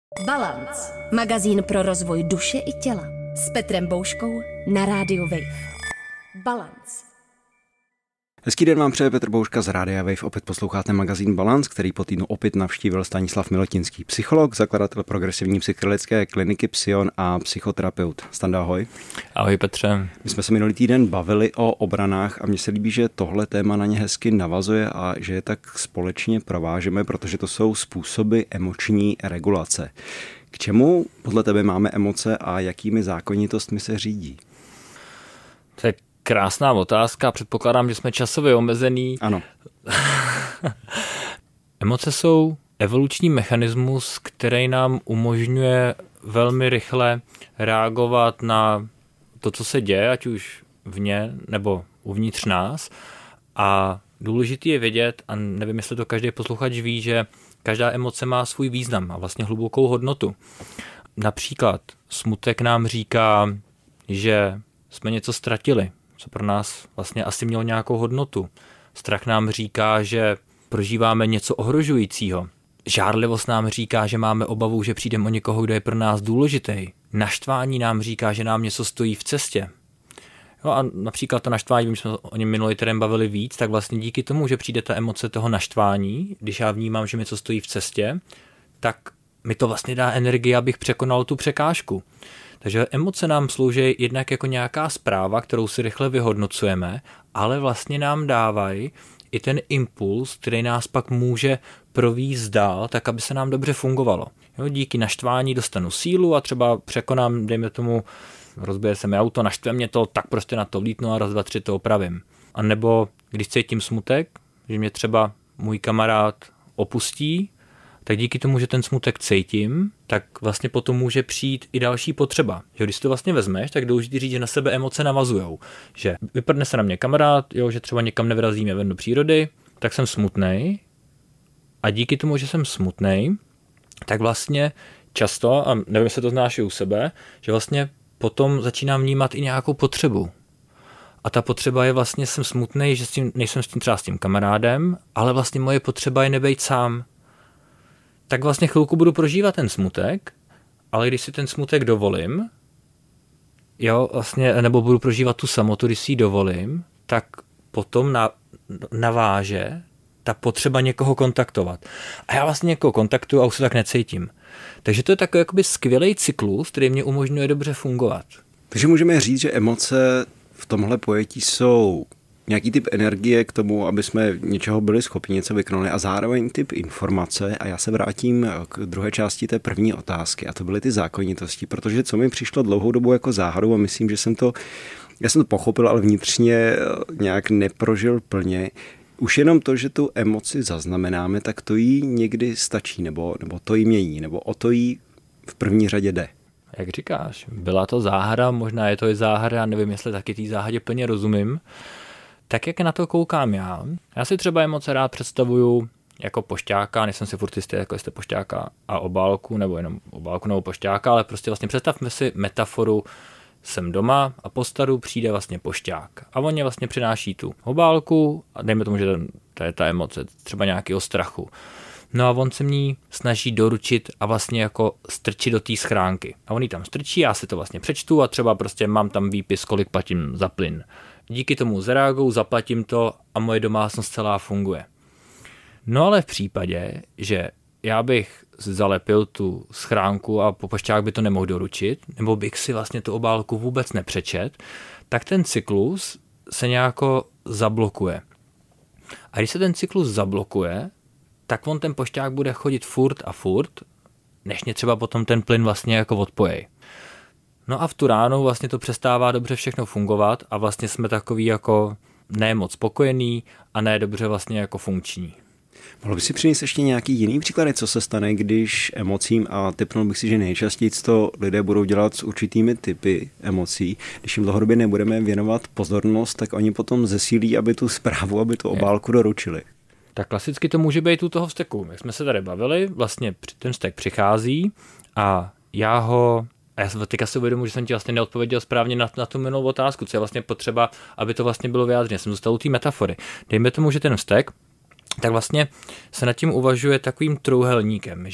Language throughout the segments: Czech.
Balance. Magazín pro rozvoj duše i těla. S Petrem Bouškou na rádiu Wave. Balance. Hezký den vám přeje Petr Bouška z Rádia Wave. Opět posloucháte magazín Balance, který po týdnu opět navštívil Stanislav Milotinský, psycholog, zakladatel progresivní psychologické kliniky Psion a psychoterapeut. Standa, ahoj. Ahoj Petře. My jsme se minulý týden bavili o obranách a mně se líbí, že tohle téma na ně hezky navazuje a že je tak společně provážeme, protože to jsou způsoby emoční regulace. K čemu podle tebe máme emoce a jakými zákonitostmi se řídí? To je krásná otázka, předpokládám, že jsme časově omezený. Ano. Emoce jsou evoluční mechanismus, který nám umožňuje velmi rychle reagovat na to, co se děje, ať už vně nebo uvnitř nás. A důležitý je vědět, a nevím, jestli to každý posluchač ví, že každá emoce má svůj význam a vlastně hlubokou hodnotu. Například smutek nám říká, že jsme něco ztratili, co pro nás vlastně asi mělo nějakou hodnotu. Strach nám říká, že prožíváme něco ohrožujícího. Žárlivost nám říká, že máme obavu, že přijdeme o někoho, kdo je pro nás důležitý. Naštvání nám říká, že nám něco stojí v cestě. Jo, a například to naštvání, když jsme o něm minulý týden bavili víc, tak vlastně díky tomu, že přijde ta emoce toho naštvání, když já vnímám, že mi něco stojí v cestě, tak mi to vlastně dá energii, abych překonal tu překážku. Takže emoce nám slouží jednak jako nějaká zpráva, kterou si rychle vyhodnocujeme, ale vlastně nám dávají i ten impuls, který nás pak může provést dál, tak aby se nám dobře fungovalo. Jo, díky naštvání dostanu sílu a třeba překonám, dejme tomu, rozbije se mi auto, naštve mě to, tak prostě na to vlítnu a raz, dva, tři to opravím. A nebo když cítím smutek, že mě třeba můj kamarád opustí, tak díky tomu, že ten smutek cítím, tak vlastně potom může přijít i další potřeba. Že když si to vlastně vezmeš, tak důležitý říct, že na sebe emoce navazujou. Že vypadne se na mě kamarád, jo, že třeba někam nevyrazíme ven do přírody, tak jsem smutnej. A díky tomu, že jsem smutnej, tak vlastně často, a nevím, jestli to znáš i u sebe, že vlastně potom začínám vnímat i nějakou potřebu. A ta potřeba je vlastně, jsem smutnej, že nejsem třeba s tím kamarádem, ale vlastně moje potřeba je nebejt sám. Tak vlastně chvilku budu prožívat ten smutek, ale když si ten smutek dovolím, jo, vlastně, nebo budu prožívat tu samotu, když si ji dovolím, tak potom naváže ta potřeba někoho kontaktovat. A já vlastně někoho kontaktuju a už se tak necítím. Takže to je takový jakoby skvělý cyklus, který mě umožňuje dobře fungovat. Takže můžeme říct, že emoce v tomhle pojetí jsou nějaký typ energie k tomu, aby jsme něčeho byli schopni, něco vykonali a zároveň typ informace. A já se vrátím k druhé části té první otázky a to byly ty zákonitosti, protože co mi přišlo dlouhou dobu jako záhadu a myslím, že jsem to pochopil, ale vnitřně nějak neprožil plně. Už jenom to, že tu emoci zaznamenáme, tak to jí někdy stačí, nebo to jí mění, nebo o to jí v první řadě jde. Jak říkáš, byla to záhada, možná je to i záhada, nevím, jestli taky té záhadě plně rozumím. Tak jak na to koukám já si třeba emoce rád představuju jako pošťáka, nejsem si furt jistý, jako jestli pošťáka a obálku, nebo jenom obálku nebo pošťáka, ale prostě vlastně představme si metaforu, jsem doma a po staru přijde vlastně pošťák. A on mě vlastně přináší tu obálku a dejme tomu, že to je ta emoce, třeba nějakého strachu. No a on se mě snaží doručit a vlastně jako strčit do té schránky. A on ji tam strčí, já si to vlastně přečtu a třeba prostě mám tam výpis, kolik platím za plyn. Díky tomu zareaguju, zaplatím to a moje domácnost celá funguje. No ale v případě, že já bych zalepil tu schránku a pošťák by to nemohl doručit, nebo bych si vlastně tu obálku vůbec nepřečet, tak ten cyklus se nějako zablokuje. A když se ten cyklus zablokuje, tak on ten pošťák bude chodit furt a furt, než mě třeba potom ten plyn vlastně jako odpojí. No a v tu ránu vlastně to přestává dobře všechno fungovat a vlastně jsme takový jako ne moc spokojený a ne dobře vlastně jako funkční. Mohl by si přinést ještě nějaký jiný příklady, co se stane, když emocím, a tipnul bych si, že nejčastěji to lidé budou dělat s určitými typy emocí, když jim dlouhodobě nebudeme věnovat pozornost, tak oni potom zesílí, aby tu zprávu, aby tu obálku doručili. Tak klasicky to může být u toho vzteku. Jak jsme se tady bavili, vlastně ten vztek přichází a já teďka si uvědomuji, že jsem ti vlastně neodpověděl správně na tu minulou otázku, co je vlastně potřeba, aby to vlastně bylo vyjádřené. Jsem zůstal u té metafory. Dejme tomu, že ten vztek, tak vlastně se nad tím uvažuje takovým trojúhelníkem, že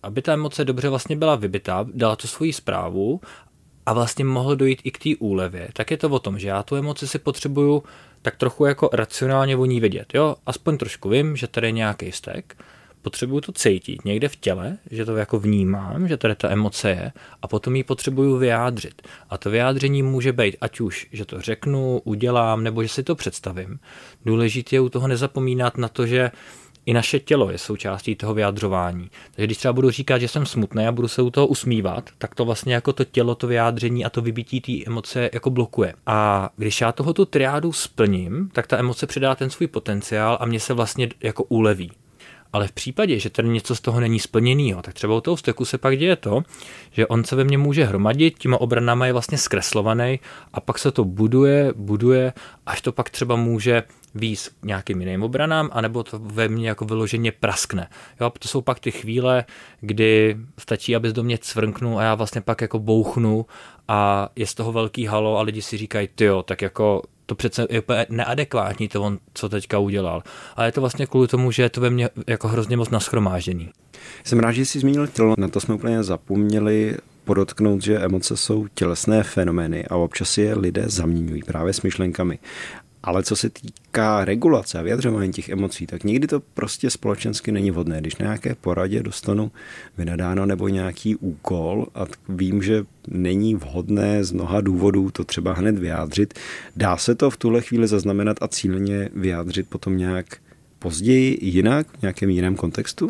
aby ta emoce dobře vlastně byla vybitá, dala tu svoji zprávu a vlastně mohlo dojít i k té úlevě, tak je to o tom, že já tu emoci si potřebuju tak trochu jako racionálně o ní vědět. Jo, aspoň trošku vím, že tady je nějaký vztek, potřebuju to cítit někde v těle, že to jako vnímám, že tady ta emoce je a potom ji potřebuju vyjádřit. A to vyjádření může být ať už, že to řeknu, udělám, nebo že si to představím. Důležité je u toho nezapomínat na to, že i naše tělo je součástí toho vyjadřování. Takže když třeba budu říkat, že jsem smutný a budu se u toho usmívat, tak to vlastně jako to tělo, to vyjádření a to vybití té emoce jako blokuje. A když já tu triádu splním, tak ta emoce přidá ten svůj potenciál a mě se vlastně jako uleví. Ale v případě, že tady něco z toho není splněného, tak třeba u toho vzteku se pak děje to, že on se ve mně může hromadit, těma obranama je vlastně zkreslovaný a pak se to buduje, až to pak třeba může víc k nějakým jiným obranám, anebo to ve mně jako vyloženě praskne. Jo, to jsou pak ty chvíle, kdy stačí, abys do mě cvrknul a já vlastně pak jako bouchnu a je z toho velký halo a lidi si říkají, tyjo, tak jako to přece je úplně neadekvátní to on, co teďka udělal. Ale je to vlastně kvůli tomu, že je to ve mně jako hrozně moc nashromážděný. Jsem rád, že jsi zmínil tělo, na to jsme úplně zapomněli podotknout, že emoce jsou tělesné fenomény a občas je lidé zaměňují právě s myšlenkami. Ale co se týká regulace a vyjadřování těch emocí, tak někdy to prostě společensky není vhodné. Když na nějaké poradě dostanu vynadáno nebo nějaký úkol a vím, že není vhodné z mnoha důvodů to třeba hned vyjádřit, dá se to v tuhle chvíli zaznamenat a cíleně vyjádřit potom nějak později, jinak, v nějakém jiném kontextu?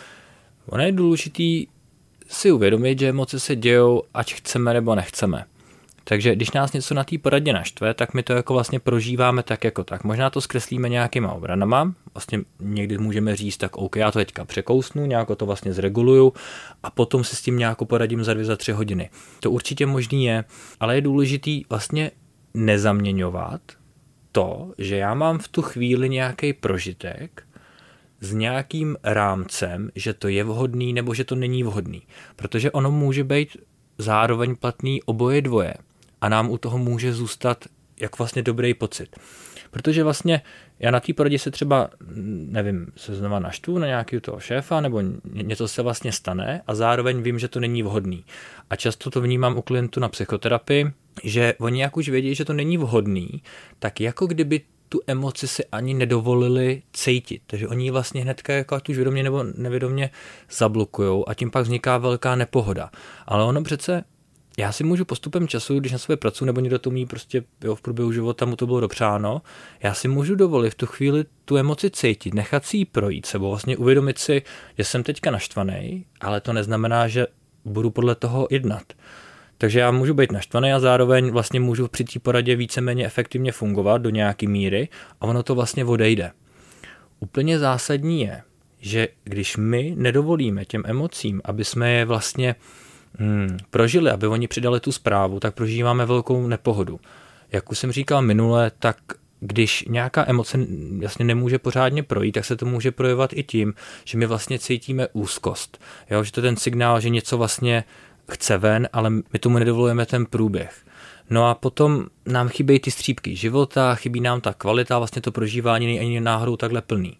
Ono je důležitý si uvědomit, že emoce se dějou, ať chceme nebo nechceme. Takže když nás něco na té poradě naštve, tak my to jako vlastně prožíváme tak jako tak. Možná to zkreslíme nějakýma obranama, vlastně někdy můžeme říct, tak OK, já to teďka překousnu, nějak to vlastně zreguluju a potom si s tím nějak poradím za 3 hodiny. To určitě možný je, ale je důležitý vlastně nezaměňovat to, že já mám v tu chvíli nějaký prožitek s nějakým rámcem, že to je vhodný nebo že to není vhodný. Protože ono může být zároveň platný oboje dvoje a nám u toho může zůstat jak vlastně dobrý pocit. Protože vlastně já na té poradě se třeba, nevím, se znova naštvu na nějakého toho šéfa nebo něco se vlastně stane a zároveň vím, že to není vhodný. A často to vnímám u klientů na psychoterapii, že oni jak už vědí, že to není vhodný, tak jako kdyby tu emoci si ani nedovolili cítit. Takže oni ji vlastně hnedka jako ať už vědomě nebo nevědomě zablokujou a tím pak vzniká velká nepohoda. Ale ono přece, já si můžu postupem času, když na sobě pracuji nebo někdo to umí prostě v průběhu života mu to bylo dopřáno, já si můžu dovolit v tu chvíli tu emoci cítit, nechat si ji projít sebou, vlastně uvědomit si, že jsem teďka naštvaný, ale to neznamená, že budu podle toho jednat. Takže já můžu být naštvaný a zároveň vlastně můžu při té poradě víceméně efektivně fungovat do nějaké míry a ono to vlastně odejde. Úplně zásadní je, že když my nedovolíme těm emocím, aby jsme je vlastně prožili, aby oni přidali tu zprávu, tak prožíváme velkou nepohodu. Jak už jsem říkal minule, tak když nějaká emoce vlastně nemůže pořádně projít, tak se to může projevovat i tím, že my vlastně cítíme úzkost. Jo? Že to je ten signál, že něco vlastně chce ven, ale my tomu nedovolujeme ten průběh. No a potom nám chybějí ty střípky života, chybí nám ta kvalita, vlastně to prožívání není ani náhodou takhle plný.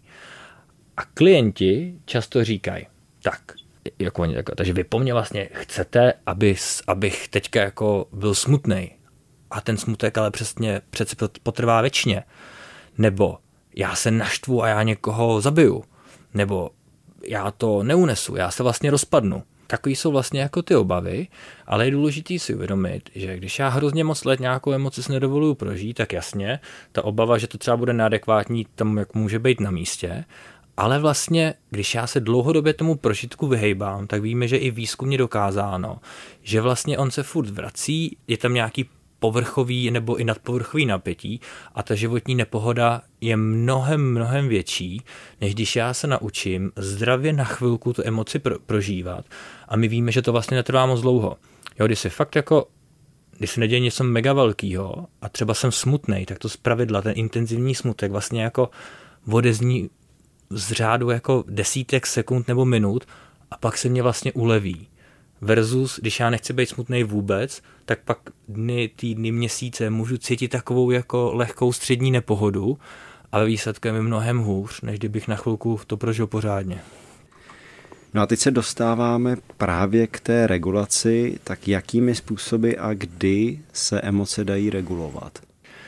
A klienti často říkají, takže vy po mně vlastně chcete, abych teďka jako byl smutnej. A ten smutek ale přece potrvá věčně. Nebo já se naštvu a já někoho zabiju. Nebo já to neunesu, já se vlastně rozpadnu. Takový jsou vlastně jako ty obavy, ale je důležitý si uvědomit, že když já hrozně moc let nějakou emoci si nedovoluju prožít, tak jasně, ta obava, že to třeba bude neadekvátní, tam jak může být na místě, ale vlastně, když já se dlouhodobě tomu prožitku vyhejbám, tak víme, že i výzkumně dokázáno, že vlastně on se furt vrací, je tam nějaký povrchový nebo i nadpovrchový napětí a ta životní nepohoda je mnohem větší, než když já se naučím zdravě na chvilku tu emoci prožívat a my víme, že to vlastně netrvá moc dlouho. Jo, když se neděje něco mega velkýho a třeba jsem smutnej, tak to zpravidla, ten intenzivní smutek vlastně jako odezní z řádu jako desítek sekund nebo minut a pak se mě vlastně uleví. Versus, když já nechci být smutnej vůbec, tak pak dny, týdny, měsíce můžu cítit takovou jako lehkou střední nepohodu a ve výsledku je mi mnohem hůř, než kdybych na chvilku to prožil pořádně. No a teď se dostáváme právě k té regulaci, tak jakými způsoby a kdy se emoce dají regulovat?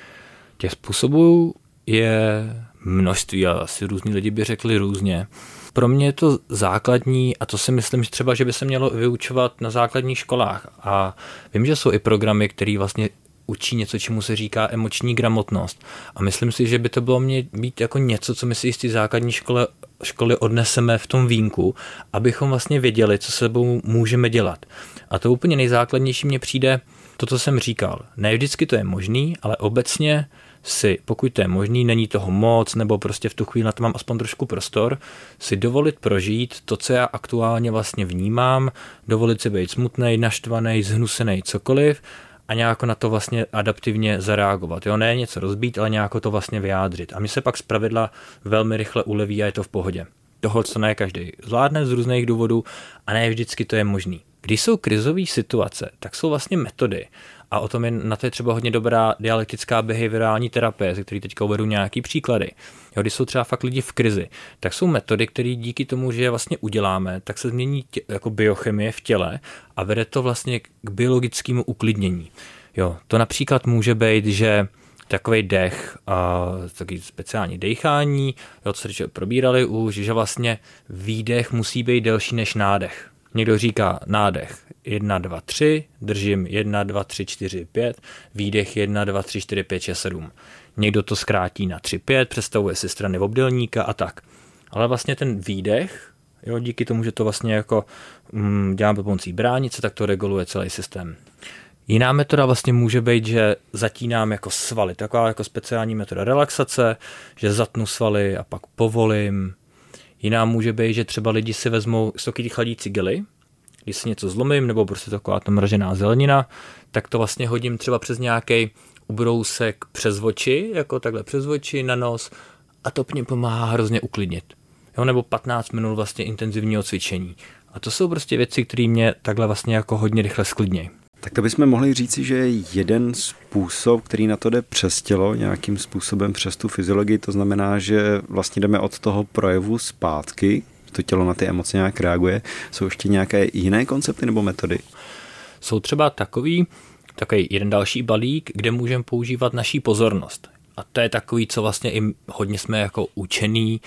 Těch způsobů je množství a asi různí lidi by řekli různě. Pro mě je to základní a to si myslím, že třeba, že by se mělo vyučovat na základních školách. A vím, že jsou i programy, které vlastně učí něco, čemu se říká emoční gramotnost. A myslím si, že by to bylo mě být jako něco, co my si z té základní školy odneseme v tom vínku, abychom vlastně věděli, co sebou můžeme dělat. A to úplně nejzákladnější mně přijde to, co jsem říkal. Ne vždycky to je možný, ale obecně si, pokud to je možný, není toho moc, nebo prostě v tu chvíli na to mám aspoň trošku prostor, si dovolit prožít to, co já aktuálně vlastně vnímám, dovolit si být smutnej, naštvanej, zhnusenej, cokoliv a nějak na to vlastně adaptivně zareagovat. Jo, ne něco rozbít, ale nějak to vlastně vyjádřit. A mi se pak zpravidla velmi rychle uleví a je to v pohodě. Tohle, co ne každý zvládne z různých důvodů a ne vždycky to je možný. Když jsou krizové situace, tak jsou vlastně metody. A o tom na to je třeba hodně dobrá dialektická behaviorální terapie, ze který teďka uvedu nějaký příklady. Jo, když jsou třeba fakt lidi v krizi, tak jsou metody, které díky tomu, že je vlastně uděláme, tak se změní jako biochemie v těle a vede to vlastně k biologickému uklidnění. Jo, to například může být, že takový dech a takový speciální dechání, jo, co se probírali už, že vlastně výdech musí být delší než nádech. Někdo říká nádech 1, 2, 3, držím 1, 2, 3, 4, 5, výdech 1, 2, 3, 4, 5, 6, 7. Někdo to zkrátí na 3, 5, představuje si strany obdélníka a tak. Ale vlastně ten výdech, jo, díky tomu, že to vlastně jako děláme pomocí bránice, tak to reguluje celý systém. Jiná metoda vlastně může být, že zatínám jako svaly, taková jako speciální metoda relaxace, že zatnu svaly a pak povolím. Jiná může být, že třeba lidi si vezmou takový chladící gely, když si něco zlomím, nebo prostě taková ta mražená zelenina, tak to vlastně hodím třeba přes nějaký ubrousek přes oči, jako takhle přes oči na nos a to mě pomáhá hrozně uklidnit. Jo, nebo 15 minut vlastně intenzivního cvičení. A to jsou prostě věci, které mě takhle vlastně jako hodně rychle sklidnějí. Tak to bychom mohli říci, že je jeden způsob, který na to jde přes tělo, nějakým způsobem přes tu fyziologii, to znamená, že vlastně jdeme od toho projevu zpátky, to tělo na ty emoce nějak reaguje. Jsou ještě nějaké jiné koncepty nebo metody? Jsou třeba takový jeden další balík, kde můžeme používat naší pozornost. A to je takový, co vlastně i hodně jsme jako učený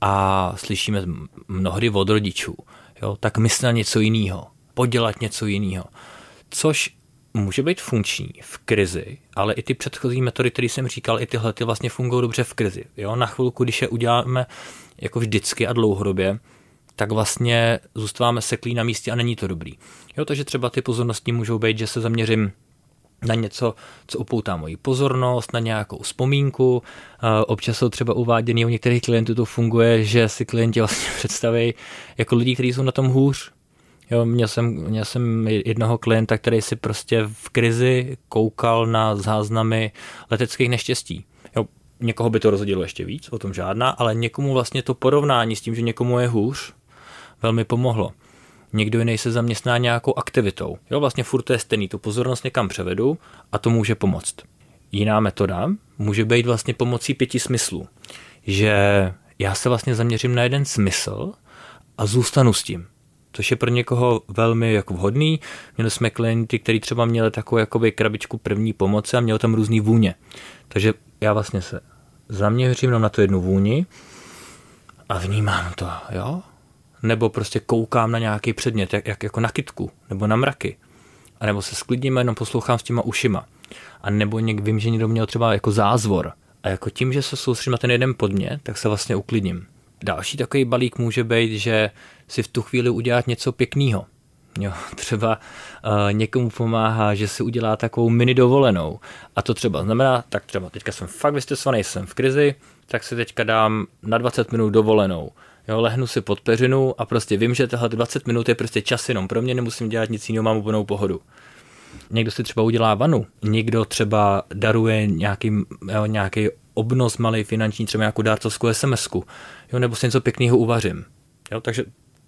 a slyšíme mnohdy od rodičů. Jo? Tak mysl na něco jiného, podělat něco jiného. Což může být funkční v krizi, ale i ty předchozí metody, které jsem říkal, i tyhle ty vlastně fungují dobře v krizi. Jo? Na chvilku, když je uděláme jako vždycky a dlouhodobě, tak vlastně zůstáváme seklí na místě a není to dobrý. Jo? Takže třeba ty pozornosti můžou být, že se zaměřím na něco, co upoutá moji pozornost, na nějakou vzpomínku. Občas jsou třeba uváděný, u některých klientů to funguje, že si klienti vlastně představí jako lidi, kteří jsou na tom hůř. Jo, měl jsem jednoho klienta, který si prostě v krizi koukal na záznamy leteckých neštěstí. Jo, někoho by to rozhodilo ještě víc, o tom žádná, ale někomu vlastně to porovnání s tím, že někomu je hůř, velmi pomohlo. Někdo jiný se zaměstná nějakou aktivitou. Jo, vlastně furt to je stejný, tu pozornost někam převedu a to může pomoct. Jiná metoda může být vlastně pomocí 5 smyslů. Že já se vlastně zaměřím na jeden smysl a zůstanu s tím. Což je pro někoho velmi jako vhodný. Měli jsme klienty, kteří třeba měli takovou jakoby krabičku první pomoci a měli tam různý vůně. Takže já vlastně se zaměřím na tu jednu vůni a vnímám to, jo? Nebo prostě koukám na nějaký předmět, jako na kytku, nebo na mraky. A nebo se sklidním a jenom poslouchám s těma ušima. A nebo vím, že někdo měl třeba jako zázvor. A jako tím, že se soustředím na ten jeden podmět, tak se vlastně uklidním. Další takový balík může být, že si v tu chvíli udělat něco pěkného. Jo, třeba někomu pomáhá, že si udělá takovou mini dovolenou. A to třeba znamená, tak třeba teďka jsem fakt vystresovaný, jsem v krizi, tak si teďka dám na 20 minut dovolenou. Jo, lehnu si pod peřinu a prostě vím, že tohle 20 minut je prostě čas jenom pro mě, nemusím dělat nic jiného, mám úplnou pohodu. Někdo si třeba udělá vanu, někdo třeba daruje nějaký obnos malý finanční, třeba nějakou dárcovskou SMS-ku, jo, nebo si něco pěkného uvařím. Jo, takže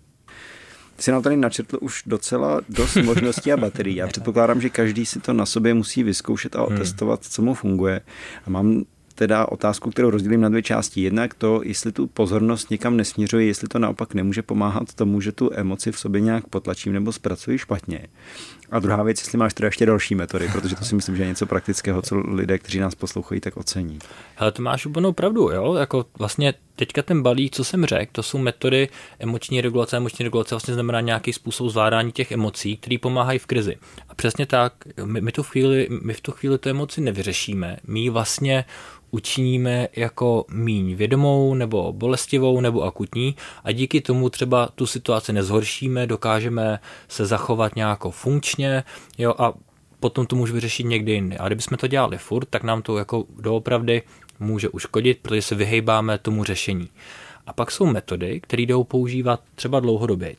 Ty jsi nám tady načrtl už docela dost možností a baterií. Já předpokládám, že každý si to na sobě musí vyzkoušet a otestovat, co mu funguje. A mám teda otázku, kterou rozdělím na dvě části. Jednak to, jestli tu pozornost někam nesměřuje, jestli to naopak nemůže pomáhat tomu, že tu emoci v sobě nějak potlačím nebo zpracuji špatně. A druhá věc, jestli máš teda ještě další metody, protože to si myslím, že je něco praktického, co lidé, kteří nás poslouchají, tak ocení. Hele, to máš úplnou pravdu, jo? Jako vlastně teďka ten balík, co jsem řekl, to jsou metody emoční regulace. Emoční regulace vlastně znamená nějaký způsob zvládání těch emocí, který pomáhají v krizi. A přesně tak, my v tu chvíli tu emoci nevyřešíme. My ji vlastně učiníme jako míň vědomou, nebo bolestivou, nebo akutní a díky tomu třeba tu situaci nezhoršíme, dokážeme se zachovat nějak funkčně, jo, a potom to může vyřešit někdy jindy. A kdybychom to dělali furt, tak nám to jako doopravdy může uškodit, protože se vyhejbáme tomu řešení. A pak jsou metody, které jdou používat třeba dlouhodobě.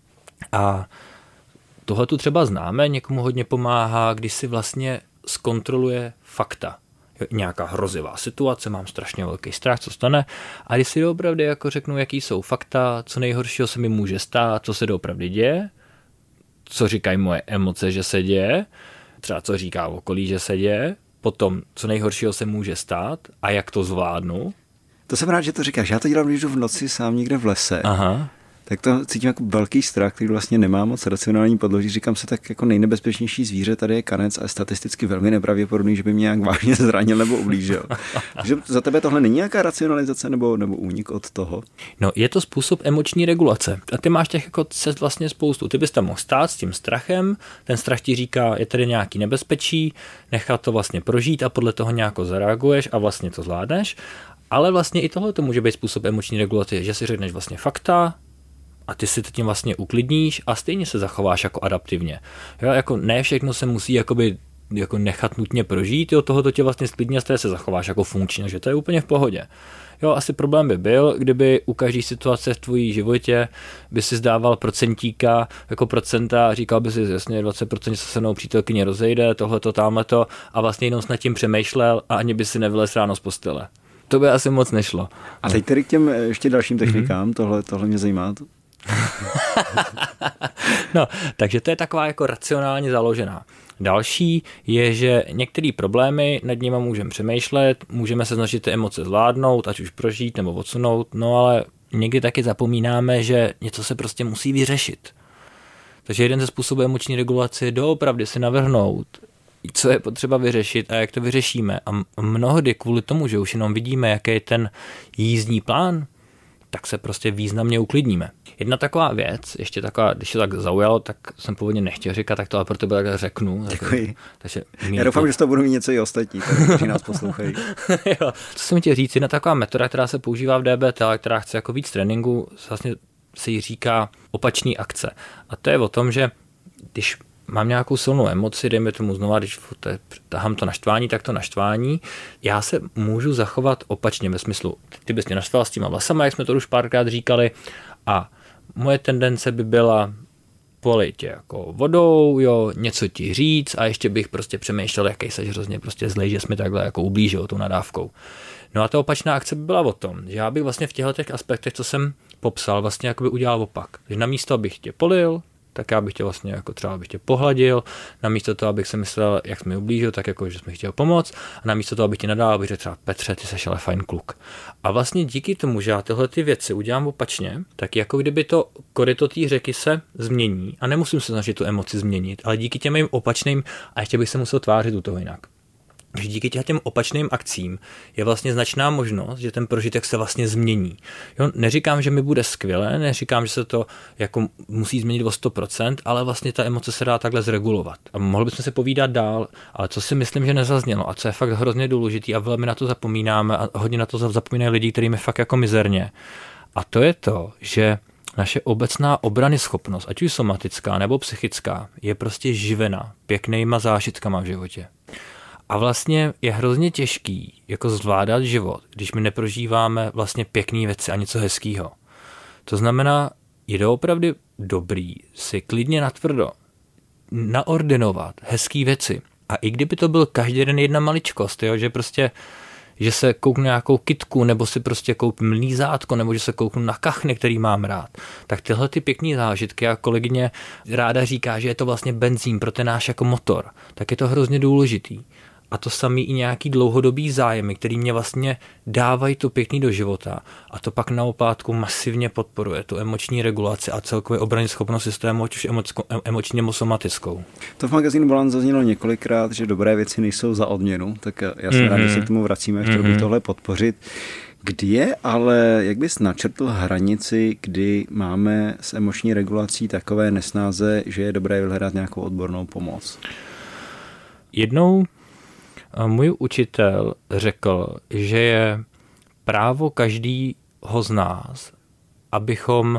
A tohle tu třeba známe, někomu hodně pomáhá, když si vlastně zkontroluje fakta. Nějaká hrozivá situace, mám strašně velký strach, co stane. A když si doopravdy jako řeknu, jaký jsou fakta, co nejhoršího se mi může stát, co se doopravdy děje, co říkají moje emoce, že se děje, třeba co říká okolí, že se děje, potom co nejhoršího se může stát a jak to zvládnu. To jsem rád, že to říkáš. Já to dělám, když jdu v noci sám někde v lese. Aha. Tak to cítím jako velký strach, který vlastně nemá moc racionální podloží. Říkám se tak jako nejnebezpečnější zvíře tady je kanec a je statisticky velmi nepravděpodobný, že by mě nějak vážně zranil nebo ublížil. Takže za tebe tohle není nějaká racionalizace nebo únik od toho? No, je to způsob emoční regulace. A ty máš těch jako cest vlastně spoustu. Ty bys tam mohl stát s tím strachem, ten strach ti říká, je tady nějaký nebezpečí, nechat to vlastně prožít a podle toho nějak zareaguješ a vlastně to zvládneš. Ale vlastně i tohle to může být způsob emoční regulace, že si řekneš vlastně fakta, a ty si to tím vlastně uklidníš a stejně se zachováš jako adaptivně. Jo, jako ne všechno se musí jakoby, jako nechat nutně prožít, jo, tohoto tě vlastně sklidní a stejně se zachováš jako funkčně, že to je úplně v pohodě. Jo, asi problém by byl, kdyby u každé situace v tvojí životě by si zdával procentíka jako procenta a říkal by si jasně 20%, že se se mnou přítelkyně rozejde, tohleto, támhleto a vlastně jenom nad tím přemýšlel a ani by si nevylez ráno z postele. To by asi moc nešlo. A teď tedy k těm ještě dalším technikám, tohle mě zajímá. No, takže to je taková jako racionálně založená. Další je, že některé problémy nad nimi můžeme přemýšlet, můžeme se snažit ty emoce zvládnout, ať už prožít nebo odsunout, no ale někdy taky zapomínáme, že něco se prostě musí vyřešit. Takže jeden ze způsobů emoční regulace je doopravdy si navrhnout, co je potřeba vyřešit a jak to vyřešíme. A mnohdy kvůli tomu, že už jenom vidíme, jaký je ten jízdní plán, tak se prostě významně uklidníme. Jedna taková věc, ještě taková, když to tak zaujalo, tak jsem původně nechtěl říkat, tak to ale pro tebe tak řeknu. Děkuji. Já doufám, že z toho budou mít něco i ostatní, kteří nás poslouchají. Jo, co jsem chtěl říct, jedna taková metoda, která se používá v DBT, ale která chce jako víc tréninku, vlastně se jí říká opačný akce. A to je o tom, že když mám nějakou silnou emoci, dejme tomu znova, když tahám to naštvání, tak to naštvání, já se můžu zachovat opačně ve smyslu, ty bys mě naštval s těma vlasama, jak jsme to už párkrát říkali, a moje tendence by byla polejt tě jako vodou, jo, něco ti říct a ještě bych prostě přemýšlel, jaký seš hrozně prostě zlej, že jsi mi takhle jako ublížil tou nadávkou. No a ta opačná akce by byla o tom, že já bych vlastně v těchto aspektech, co jsem popsal, vlastně jakoby udělal opak. Takže namísto, abych tě polil, tak já bych tě vlastně jako třeba bych tě pohladil, namísto toho, abych si myslel, jak jsi mi ublížil, tak jako, že jsi mi chtěl pomoct, a namísto toho, abych ti nadal, abych řekl třeba Petře, ty seš ale fajn kluk. A vlastně díky tomu, že já tyhle ty věci udělám opačně, tak jako kdyby to koryto té řeky se změní a nemusím se snažit tu emoci změnit, ale díky těm mým opačným, a ještě bych se musel tvářit u toho jinak. že díky těm opačným akcím je vlastně značná možnost, že ten prožitek se vlastně změní. Jo, neříkám, že mi bude skvěle, neříkám, že se to jako musí změnit o 100%, ale vlastně ta emoce se dá takhle zregulovat. A mohli bychom se povídat dál, ale co si myslím, že nezaznělo a co je fakt hrozně důležitý a velmi na to zapomínáme a hodně na to zapomínají lidi, kterým je fakt jako mizerně. A to je to, že naše obecná obranyschopnost, ať už somatická nebo psychická, je prostě živena pěknýma zážitkama v životě. A vlastně je hrozně těžký jako zvládat život, když my neprožíváme vlastně pěkný věci a něco hezkýho. To znamená, je doopravdy dobrý si klidně natvrdo naordinovat hezký věci. A i kdyby to byl každý den jedna maličkost, jo, že prostě že se kouknu nějakou kytku, nebo si prostě koupím lízátko, nebo že se kouknu na kachny, který mám rád. Tak tyhle ty pěkný zážitky, a kolegyně ráda říká, že je to vlastně benzín pro ten náš jako motor, tak je to hrozně důležitý. a to samý i nějaký dlouhodobý zájmy, který mě vlastně dávají to pěkný do života a to pak na oplátku masivně podporuje tu emoční regulaci a celkově obrany schopnost systému, ať už emočně nebo somatickou. To v magazínu Balance zaznělo několikrát, že dobré věci nejsou za odměnu, tak já jsem rád, že se k tomu vracíme, chtěl bych tohle podpořit. Kdy je ale, jak bys načrtl hranici, kdy máme s emoční regulací takové nesnáze, že je dobré vyhledat nějakou odbornou pomoc? Jednou můj učitel řekl, že je právo každýho z nás, abychom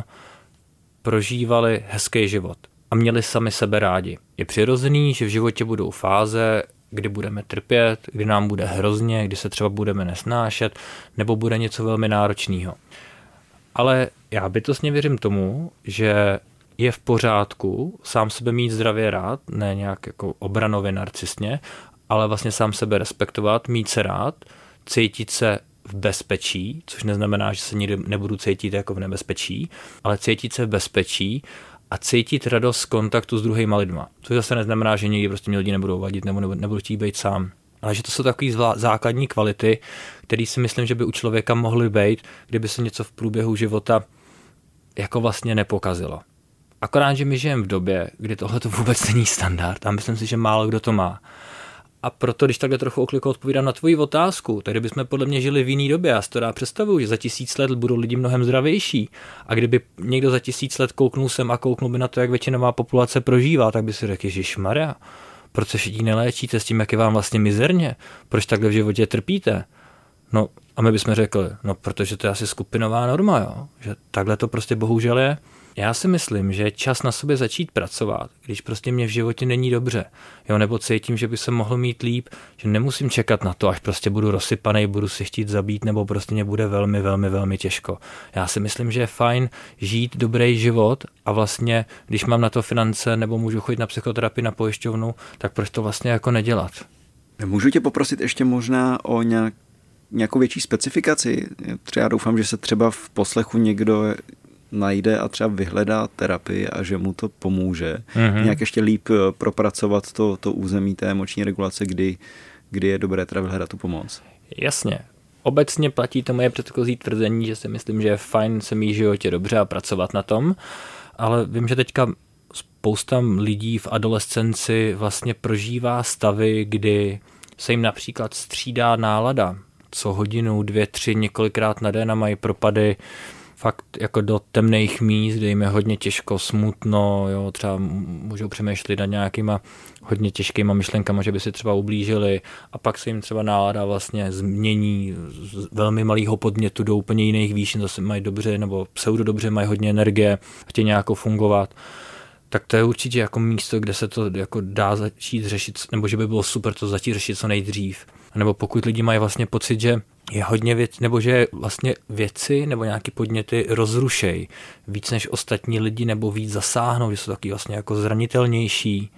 prožívali hezký život a měli sami sebe rádi. Je přirozený, že v životě budou fáze, kdy budeme trpět, kdy nám bude hrozně, kdy se třeba budeme nesnášet, nebo bude něco velmi náročného. Ale já bytostně věřím tomu, že je v pořádku sám sebe mít zdravě rád, ne nějak jako obranově narcistně, ale vlastně sám sebe respektovat, mít se rád, cítit se v bezpečí, což neznamená, že se nikdy nebudu cítit jako v nebezpečí, ale cítit se v bezpečí a cítit radost z kontaktu s druhýma lidma. Což zase neznamená, že někdy prostě mě lidi nebudou vadit nebo nebudu chtít být sám. Ale že to jsou takové základní kvality, které si myslím, že by u člověka mohly být, kdyby se něco v průběhu života jako vlastně nepokazilo. Akorát, že my žijeme v době, kdy tohle to vůbec není standard a myslím si, že málo kdo to má. A proto, když takhle trochu oklikou odpovídám na tvoji otázku, tak kdybychom podle mě žili v jiný době, já si to představuju, že za 1000 let budou lidi mnohem zdravější a kdyby někdo za 1000 let kouknul sem a kouknul by na to, jak většinová populace prožívá, tak by si řekl, ježišmarja, proč se všichni neléčíte s tím, jak je vám vlastně mizerně, proč takhle v životě trpíte? No a my bychom řekli, no protože to je asi skupinová norma, jo? Že takhle to prostě bohužel je. Já si myslím, že je čas na sobě začít pracovat, když prostě mě v životě není dobře, jo, nebo cítím, že by se mohl mít líp, že nemusím čekat na to, až prostě budu rozsypanej, budu si chtít zabít, nebo prostě mě bude velmi, velmi, velmi těžko. Já si myslím, že je fajn žít dobrý život a vlastně, když mám na to finance, nebo můžu chodit na psychoterapii, na pojišťovnu, tak proč to vlastně jako nedělat? Můžu tě poprosit ještě možná o nějakou větší specifikaci? Já doufám, že se třeba v poslechu někdo najde a třeba vyhledá terapii a že mu to pomůže. Nějak ještě líp propracovat to území té emoční regulace, kdy je dobré teda vyhledat tu pomoc. Jasně. Obecně platí to moje předchozí tvrzení, že si myslím, že je fajn se mít v životě dobře a pracovat na tom, ale vím, že teďka spousta lidí v adolescenci vlastně prožívá stavy, kdy se jim například střídá nálada, co hodinu, 2, 3, několikrát na den a mají propady fakt jako do temných míst, kde jim je hodně těžko, smutno, jo, třeba můžou přemýšlet nad nějakýma hodně těžkýma myšlenkama, že by si třeba ublížili a pak se jim třeba nálada vlastně změní z velmi malého podmětu do úplně jiných výšin, zase mají dobře nebo pseudodobře, mají hodně energie, chtějí nějakou fungovat. Tak to je určitě jako místo, kde se to jako dá začít řešit, nebo že by bylo super to začít řešit co nejdřív. Nebo pokud lidi mají vlastně pocit, že je hodně věcí, nebo že vlastně věci nebo nějaké podněty rozrušej víc než ostatní lidi nebo víc zasáhnou, že jsou taky vlastně jako zranitelnější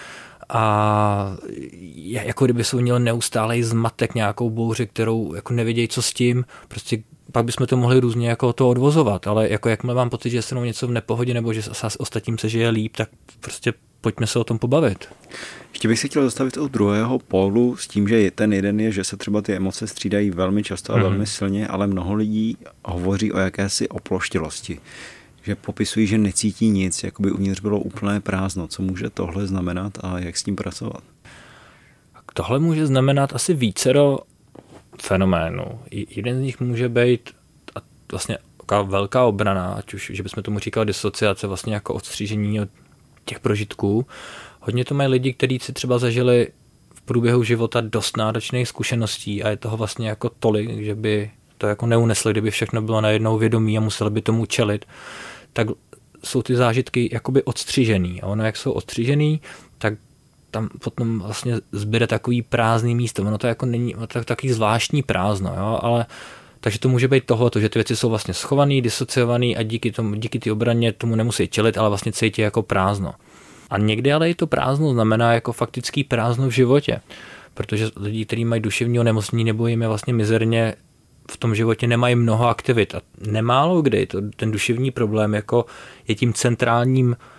a jako kdyby jsou měli neustálej zmatek, nějakou bouři, kterou jako nevědějí, co s tím, prostě pak bychom to mohli různě jako to odvozovat, ale jako jakmile mám pocit, že se mnou něco v nepohodě nebo že s ostatním se žije líp, tak prostě pojďme se o tom pobavit. Ještě bych se chtěl zastavit od druhého pólu s tím, že ten jeden je, že se třeba ty emoce střídají velmi často a velmi silně, ale mnoho lidí hovoří o jakési oploštilosti. Že popisují, že necítí nic, jako by uvnitř bylo úplné prázdno. Co může tohle znamenat a jak s tím pracovat? Tohle může znamenat asi vícero fenoménů. Jeden z nich může být vlastně velká obrana, ať už, že bychom tomu říkali disociace, vlastně jako odstřížení od těch prožitků. Hodně to mají lidi, kteří si třeba zažili v průběhu života dost náročných zkušeností a je toho vlastně jako tolik, že by to jako neunesli, kdyby všechno bylo najednou vědomí a museli by tomu čelit, tak jsou ty zážitky jakoby odstřižený. A ono, jak jsou odstřižený, tak tam potom vlastně zbyde takový prázdný místo. Ono to jako není takový zvláštní prázdno, jo? Ale takže to může být tohleto, že ty věci jsou vlastně schovaný, disociovaný a díky ty obraně tomu nemusí čelit, ale vlastně cítí jako prázdno. A někdy ale i to prázdno znamená jako faktický prázdno v životě, protože lidi, kteří mají duševní onemocnění nebo jim je vlastně mizerně v tom životě, nemají mnoho aktivit a nemálo kdy ten duševní problém jako je tím centrálním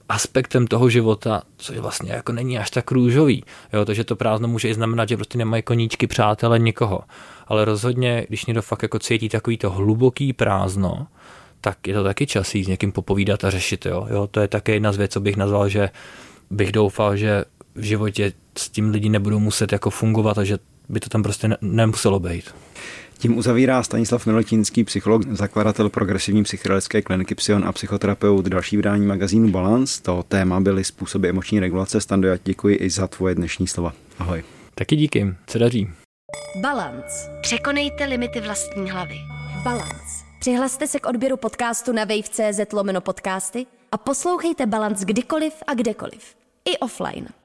aspektem toho života, což vlastně jako není až tak růžový. Jo, takže to prázdno může i znamenat, že prostě nemají koníčky, přátelé, nikoho. Ale rozhodně, když někdo fakt jako cítí takový to hluboký prázdno, tak je to taky čas jít s někým popovídat a řešit. Jo, to je také jedna z věcí, co bych nazval, že bych doufal, že v životě s tím lidi nebudou muset jako fungovat a že by to tam prostě nemuselo být. Tím uzavírá Stanislav Milotínský, psycholog, zakladatel progresivní psychedelické kliniky Psion a psychoterapeut, další vydání magazínu Balance. To téma byly způsoby emoční regulace. Stando, já děkuji i za tvoje dnešní slova. Ahoj. Taky díky, se daří. Balance. Překonejte limity vlastní hlavy. Balance. Přihlaste se k odběru podcastu na wave.cz/podcasty a poslouchejte Balance kdykoliv a kdekoliv. I offline.